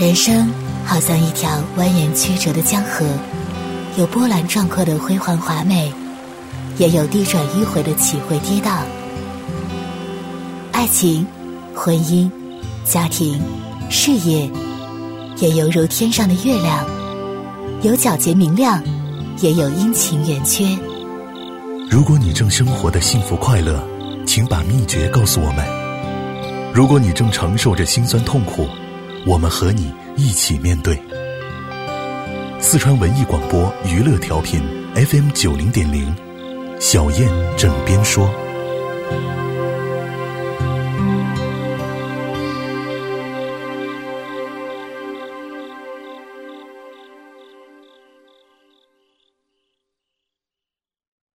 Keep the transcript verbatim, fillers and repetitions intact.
人生好像一条蜿蜒曲折的江河，有波澜壮阔的辉煌华美，也有低转迂回的起伏跌宕。爱情、婚姻、家庭、事业，也犹如天上的月亮，有皎洁明亮，也有阴晴圆缺。 如果你正生活的幸福快乐，请把秘诀告诉我们。如果你正承受着辛酸痛苦，我们和你一起面对。四川文艺广播娱乐调频 F M 九零点零，小燕枕边说。